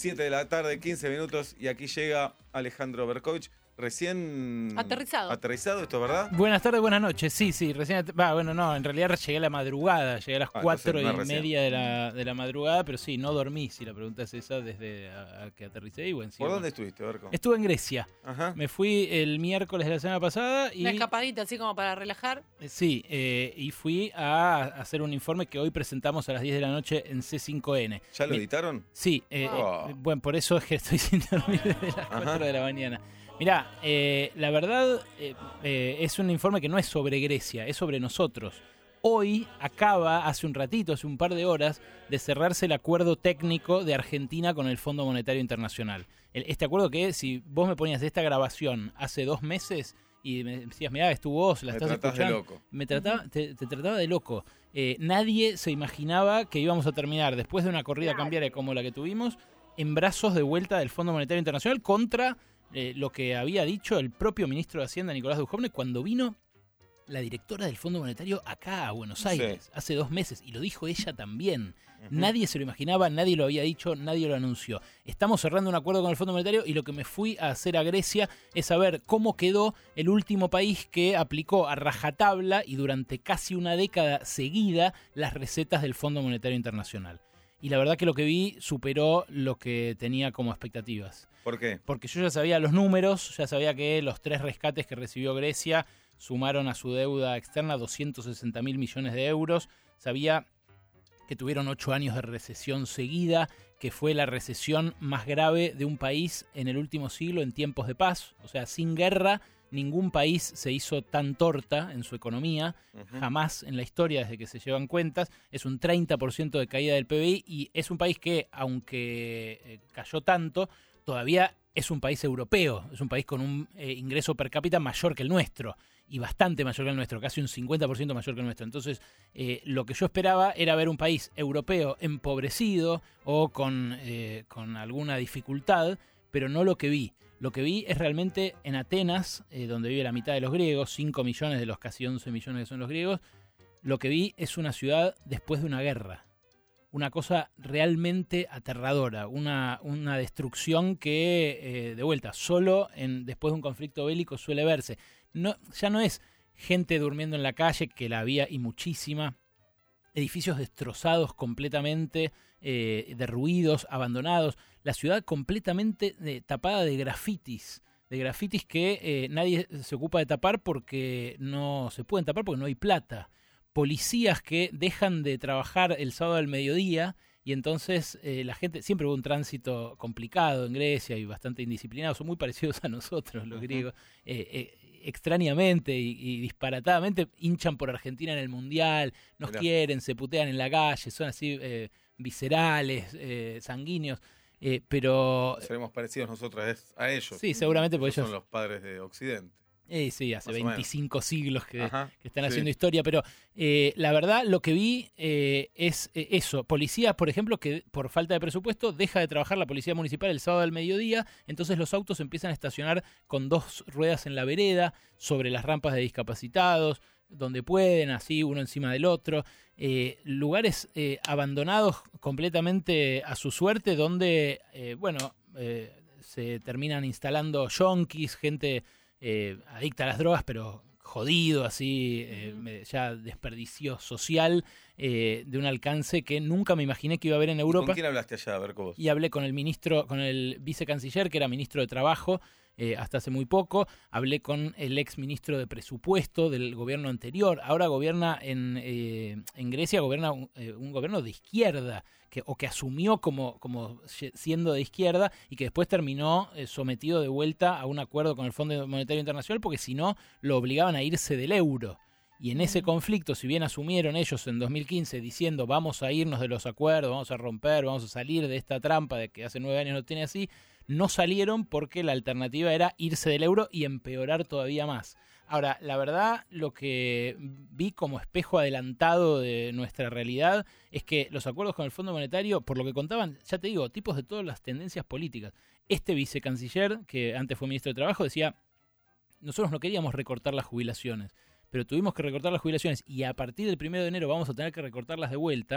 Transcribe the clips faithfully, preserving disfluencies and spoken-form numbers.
siete de la tarde, quince minutos, y aquí llega Alejandro Berkovich. Recién Aterrizado. Aterrizado, ¿esto verdad? Buenas tardes, buenas noches. Sí, sí, recién. Va, bueno, no, en realidad llegué a la madrugada, llegué a las Ah, cuatro entonces no y es recién. media de la, de la madrugada, pero sí, no dormí, si la pregunta es esa, desde a, a que aterricé. Y bueno, sí, ¿Por bueno. dónde estuviste, Berco? Estuve en Grecia. Ajá. Me fui el miércoles de la semana pasada y. Una escapadita así como para relajar. Eh, Sí, eh, y fui a hacer un informe que hoy presentamos a las diez de la noche en C cinco N. ¿Ya lo Mi- editaron? Sí, eh, Wow. eh, bueno, por eso es que estoy sin dormir desde las Ajá. cuatro de la mañana. Mirá, eh, la verdad eh, eh, es un informe que no es sobre Grecia, es sobre nosotros. Hoy acaba, hace un ratito, hace un par de horas, de cerrarse el acuerdo técnico de Argentina con el Fondo Monetario Internacional. El- este acuerdo que, si vos me ponías esta grabación hace dos meses y me decías, mirá, es tu voz, la Me estás tratás de escuchando, loco. me trataba, te, te trataba de loco. Eh, nadie se imaginaba que íbamos a terminar, después de una corrida cambiaria como la que tuvimos, en brazos de vuelta del Fondo Monetario Internacional contra eh, lo que había dicho el propio ministro de Hacienda, Nicolás Dujovne, cuando vino la directora del Fondo Monetario acá a Buenos Sí. Aires, hace dos meses, y lo dijo ella también. Ujú. Nadie se lo imaginaba, nadie lo había dicho, nadie lo anunció. Estamos cerrando un acuerdo con el Fondo Monetario y lo que me fui a hacer a Grecia es saber cómo quedó el último país que aplicó a rajatabla y durante casi una década seguida las recetas del Fondo Monetario Internacional. Y la verdad que lo que vi superó lo que tenía como expectativas. ¿Por qué? Porque yo ya sabía los números, ya sabía que los tres rescates que recibió Grecia sumaron a su deuda externa doscientos sesenta mil millones de euros. Sabía que tuvieron ocho años de recesión seguida, que fue la recesión más grave de un país en el último siglo en tiempos de paz. O sea, sin guerra, ningún país se hizo tan torta en su economía, Ujú. jamás en la historia desde que se llevan cuentas. Es un treinta por ciento de caída del P B I y es un país que, aunque eh, cayó tanto, todavía es un país europeo, es un país con un eh, ingreso per cápita mayor que el nuestro, y bastante mayor que el nuestro, casi un cincuenta por ciento mayor que el nuestro. Entonces, eh, lo que yo esperaba era ver un país europeo empobrecido o con, eh, con alguna dificultad, pero no lo que vi. Lo que vi es realmente en Atenas, eh, donde vive la mitad de los griegos, cinco millones de los casi once millones que son los griegos, lo que vi es una ciudad después de una guerra. Una cosa realmente aterradora, una, una destrucción que, eh, de vuelta, solo en, después de un conflicto bélico suele verse. No, ya no es gente durmiendo en la calle, que la había y muchísima, edificios destrozados completamente, eh, derruidos, abandonados, la ciudad completamente eh, tapada de grafitis, de grafitis que eh, nadie se ocupa de tapar porque no se pueden tapar porque no hay plata. Policías que dejan de trabajar el sábado al mediodía y entonces eh, la gente, siempre hubo un tránsito complicado en Grecia y bastante indisciplinado, son muy parecidos a nosotros los griegos, eh, eh, extrañamente y, y disparatadamente hinchan por Argentina en el Mundial, nos Mirá. quieren, se putean en la calle, son así eh, viscerales, eh, sanguíneos, eh, pero Seremos parecidos nosotros es- a ellos. sí, seguramente porque Ellos son ellos... los padres de Occidente. Eh, sí, hace Más o menos. veinticinco siglos que, Ajá, que están sí. haciendo historia, pero eh, la verdad lo que vi eh, es eh, eso, policías, por ejemplo, que por falta de presupuesto deja de trabajar la policía municipal el sábado al mediodía, entonces los autos empiezan a estacionar con dos ruedas en la vereda, sobre las rampas de discapacitados, donde pueden, así uno encima del otro, eh, lugares eh, abandonados completamente a su suerte, donde, eh, bueno, eh, se terminan instalando yonkis, gente... Eh, adicta a las drogas, pero jodido, así, eh, me- ya desperdicio social eh, de un alcance que nunca me imaginé que iba a haber en ¿Y Europa. ¿Con quién hablaste allá, Berco, vos? Y hablé con el ministro, con el vicecanciller, que era ministro de Trabajo eh, hasta hace muy poco. Hablé con el ex ministro de Presupuesto del gobierno anterior. Ahora gobierna en, eh, en Grecia, gobierna un, eh, un gobierno de izquierda, que, o que asumió como, como siendo de izquierda y que después terminó eh, sometido de vuelta a un acuerdo con el Fondo Monetario Internacional, porque si no lo obligaban a irse del euro. Y en ese conflicto, si bien asumieron ellos en dos mil quince diciendo vamos a irnos de los acuerdos, vamos a romper, vamos a salir de esta trampa de que hace nueve años no tiene así, no salieron porque la alternativa era irse del euro y empeorar todavía más. Ahora, la verdad, lo que vi como espejo adelantado de nuestra realidad es que los acuerdos con el Fondo Monetario, por lo que contaban, ya te digo, tipos de todas las tendencias políticas. Este vicecanciller, que antes fue ministro de Trabajo, decía, nosotros no queríamos recortar las jubilaciones, pero tuvimos que recortar las jubilaciones y a partir del primero de enero vamos a tener que recortarlas de vuelta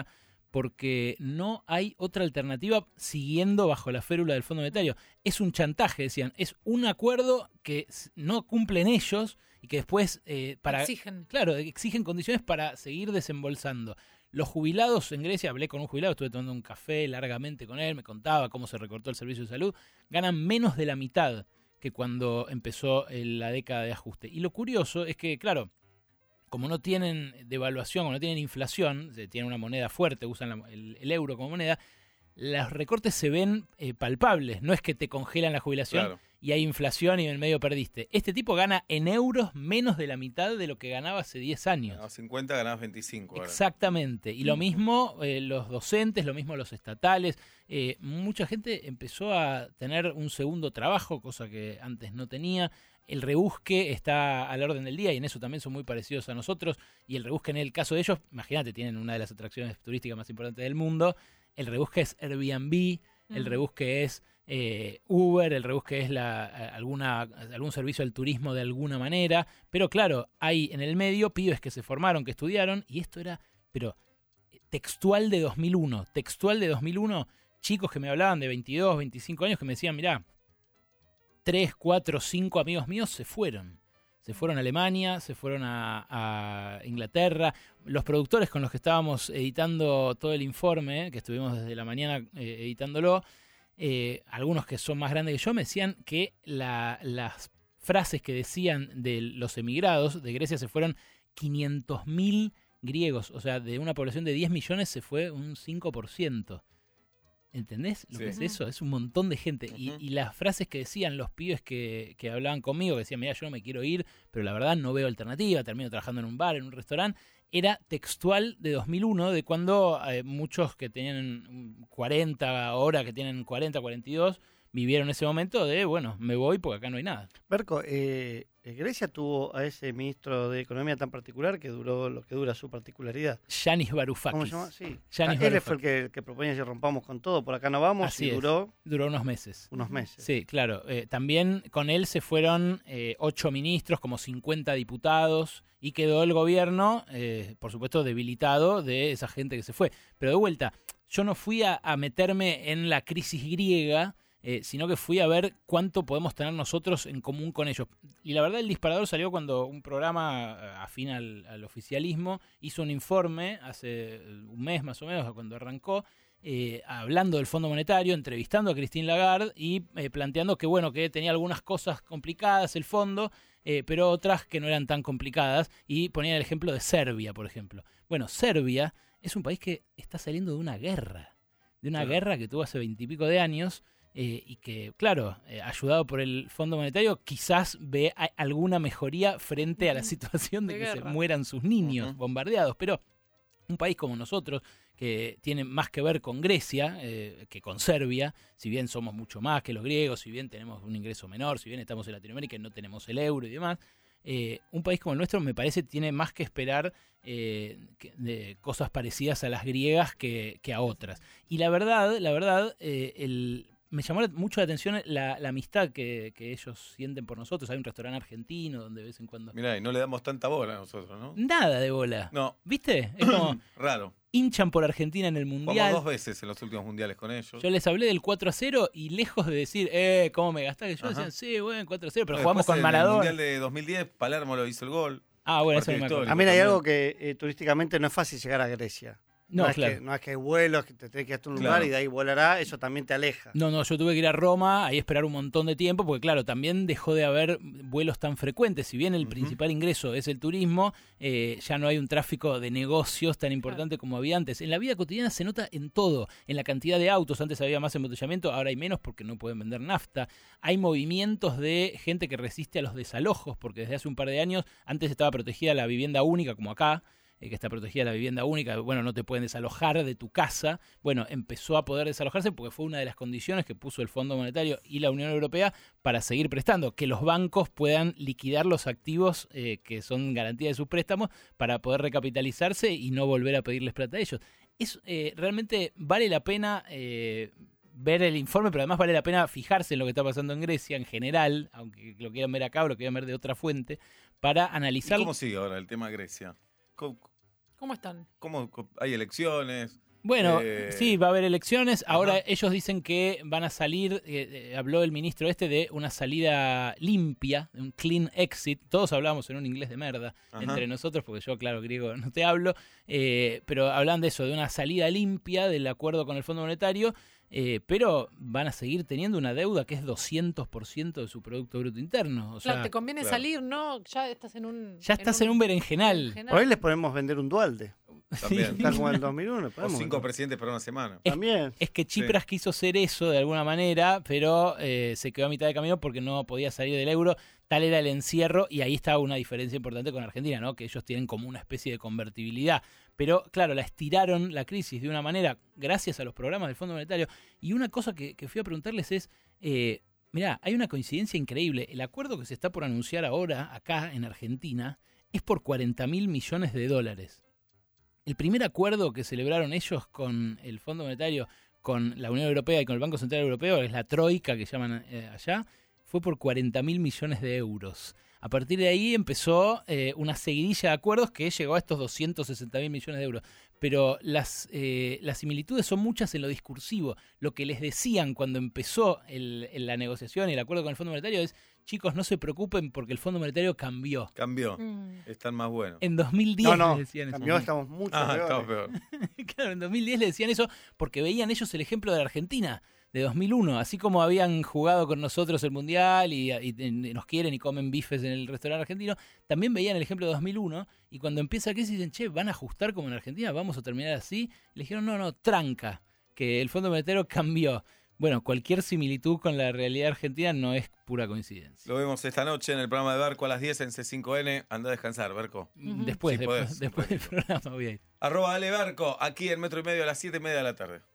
porque no hay otra alternativa siguiendo bajo la férula del Fondo Monetario. Es un chantaje, decían, es un acuerdo que no cumplen ellos y que después eh, para Exigen. Claro, exigen condiciones para seguir desembolsando. Los jubilados en Grecia, hablé con un jubilado, estuve tomando un café largamente con él, me contaba cómo se recortó el servicio de salud, ganan menos de la mitad que cuando empezó la década de ajuste. Y lo curioso es que, claro, como no tienen devaluación, como no tienen inflación, tienen una moneda fuerte, usan la, el, el euro como moneda, los recortes se ven eh, palpables. No es que te congelan la jubilación Claro. y hay inflación y en el medio perdiste. Este tipo gana en euros menos de la mitad de lo que ganaba hace diez años. Ganabas cincuenta, ganabas veinticinco. Ahora. Exactamente. Y lo mismo eh, los docentes, lo mismo los estatales. Eh, mucha gente empezó a tener un segundo trabajo, cosa que antes no tenía. El rebusque está al orden del día y en eso también son muy parecidos a nosotros. Y el rebusque en el caso de ellos, imagínate, tienen una de las atracciones turísticas más importantes del mundo. El rebusque es Airbnb, mm. el rebusque es eh, Uber, el rebusque es la, alguna, algún servicio al turismo de alguna manera. Pero claro, hay en el medio pibes que se formaron, que estudiaron, y esto era, pero textual de dos mil uno. Textual de dos mil uno, chicos que me hablaban de veintidós, veinticinco años que me decían, mirá, tres, cuatro, cinco amigos míos se fueron. Se fueron a Alemania, se fueron a, a Inglaterra. Los productores con los que estábamos editando todo el informe, que estuvimos desde la mañana eh, editándolo, eh, algunos que son más grandes que yo, me decían que la, las frases que decían de los emigrados de Grecia se fueron quinientos mil griegos. O sea, de una población de diez millones se fue un cinco por ciento. ¿Entendés lo sí. que es eso? Es un montón de gente. Uh-huh. y, y las frases que decían los pibes que, que hablaban conmigo, que decían, mira, yo no me quiero ir, pero la verdad no veo alternativa, termino trabajando en un bar, en un restaurante, era textual de dos mil uno, de cuando eh, muchos que tenían cuarenta, ahora que tienen cuarenta, cuarenta y dos, vivieron ese momento de, bueno, me voy porque acá no hay nada. Berko, eh, Grecia tuvo a ese ministro de Economía tan particular que duró lo que dura su particularidad. Yanis Varoufakis. ¿Cómo se llama? Sí. Yanis ah, él fue el que, que proponía que rompamos con todo, por acá no vamos, Así y duró... Es. Duró unos meses. Unos meses. Sí, claro. Eh, también con él se fueron eh, ocho ministros, como cincuenta diputados, y quedó el gobierno, eh, por supuesto, debilitado de esa gente que se fue. Pero de vuelta, yo no fui a, a meterme en la crisis griega, Eh, sino que fui a ver cuánto podemos tener nosotros en común con ellos. Y la verdad el disparador salió cuando un programa afín al, al oficialismo hizo un informe hace un mes más o menos, cuando arrancó, eh, hablando del Fondo Monetario, entrevistando a Christine Lagarde y eh, planteando que bueno, que tenía algunas cosas complicadas el fondo, eh, pero otras que no eran tan complicadas, y ponía el ejemplo de Serbia, por ejemplo. Bueno, Serbia es un país que está saliendo de una guerra, de una claro. guerra que tuvo hace veintipico de años, Eh, y que, claro, eh, ayudado por el Fondo Monetario, quizás ve a, alguna mejoría frente a la situación de, de que guerra. Se mueran sus niños uh-huh. bombardeados. Pero un país como nosotros, que tiene más que ver con Grecia eh, que con Serbia, si bien somos mucho más que los griegos, si bien tenemos un ingreso menor, si bien estamos en Latinoamérica y no tenemos el euro y demás, eh, un país como el nuestro me parece tiene más que esperar eh, que, de cosas parecidas a las griegas que, que a otras. Y la verdad, la verdad, eh, el... me llamó mucho la atención la, la amistad que, que ellos sienten por nosotros. Hay un restaurante argentino donde de vez en cuando... Mirá, y no le damos tanta bola a nosotros, ¿no? Nada de bola. No. ¿Viste? Es como... Raro. Hinchan por Argentina en el Mundial. Vamos dos veces en los últimos mundiales con ellos. Yo les hablé del cuatro a cero y lejos de decir, eh, ¿cómo me gastaste? Yo decían, sí, bueno, cuatro a cero, pero no, jugamos con Maradona. En el Mundial de dos mil diez, Palermo lo hizo el gol. Ah, bueno, eso no me acuerdo. A mí hay algo que eh, turísticamente no es fácil llegar a Grecia. No, no, es claro. que, no es que hay vuelos, que te tenés que ir a un lugar claro. y de ahí volará, eso también te aleja. No, no, yo tuve que ir a Roma, ahí esperar un montón de tiempo, porque claro, también dejó de haber vuelos tan frecuentes. Si bien el uh-huh. principal ingreso es el turismo, eh, ya no hay un tráfico de negocios tan importante claro. como había antes. En la vida cotidiana se nota en todo, en la cantidad de autos. Antes había más embotellamiento, ahora hay menos porque no pueden vender nafta. Hay movimientos de gente que resiste a los desalojos, porque desde hace un par de años, antes estaba protegida la vivienda única, como acá, que está protegida la vivienda única, bueno, no te pueden desalojar de tu casa. Bueno, empezó a poder desalojarse porque fue una de las condiciones que puso el Fondo Monetario y la Unión Europea para seguir prestando, que los bancos puedan liquidar los activos eh, que son garantía de sus préstamos para poder recapitalizarse y no volver a pedirles plata a ellos. Es, eh, realmente vale la pena eh, ver el informe, pero además vale la pena fijarse en lo que está pasando en Grecia en general, aunque lo quieran ver acá o lo quieran ver de otra fuente, para analizar... ¿Y cómo sigue ahora el tema de Grecia? ¿Cómo, ¿Cómo están? ¿Cómo hay elecciones? Bueno, Eh, sí, va a haber elecciones. Ahora ajá. ellos dicen que van a salir, eh, eh, habló el ministro este de una salida limpia, un clean exit. Todos hablamos en un inglés de merda Ajá. entre nosotros, porque yo, claro, griego no te hablo, eh, pero hablan de eso, de una salida limpia del acuerdo con el Fondo Monetario, eh, pero van a seguir teniendo una deuda que es doscientos por ciento de su Producto Bruto Interno. O sea, Claro, te conviene claro. salir, ¿no? Ya estás en un... ya estás en un berenjenal. berenjenal. Por ahí les podemos vender un Dualde. También. Está como en el dos mil uno. O podemos cinco vender. presidentes por una semana. Es- También. Es que Tsipras quiso ser eso de alguna manera, pero eh, se quedó a mitad de camino porque no podía salir del euro. Tal era el encierro y ahí estaba una diferencia importante con Argentina, ¿no? Que ellos tienen como una especie de convertibilidad. Pero claro, la estiraron la crisis de una manera gracias a los programas del Fondo Monetario. Y una cosa que, que fui a preguntarles es, eh, mirá, hay una coincidencia increíble. El acuerdo que se está por anunciar ahora acá en Argentina es por cuarenta mil millones de dólares. El primer acuerdo que celebraron ellos con el Fondo Monetario, con la Unión Europea y con el Banco Central Europeo, que es la Troika que llaman eh, allá, fue por cuarenta mil millones de euros. A partir de ahí empezó eh, una seguidilla de acuerdos que llegó a estos doscientos sesenta mil millones de euros. Pero las, eh, las similitudes son muchas en lo discursivo. Lo que les decían cuando empezó el, el- la negociación y el acuerdo con el Fondo Monetario es, chicos, no se preocupen porque el Fondo Monetario cambió. Cambió. Mm. Están más buenos. En dos mil diez No, no. les decían eso. Cambió, estamos mucho Ah, peores. estamos peor. Claro, en dos mil diez le decían eso porque veían ellos el ejemplo de la Argentina, de dos mil uno. Así como habían jugado con nosotros el Mundial y, y- y nos quieren y comen bifes en el restaurante argentino, también veían el ejemplo de dos mil uno. Y cuando empieza la crisis dicen, che, ¿van a ajustar como en Argentina? ¿Vamos a terminar así? Y le dijeron, no, no, tranca, que el Fondo Monetario cambió. Bueno, cualquier similitud con la realidad argentina no es pura coincidencia. Lo vemos esta noche en el programa de Berco a las diez en C cinco N. Anda a descansar, Berco. Ujú. Después, Sí, después, podés, después del programa voy a ir. Arroba Ale Berco, aquí en Metro y Medio a las siete y media de la tarde.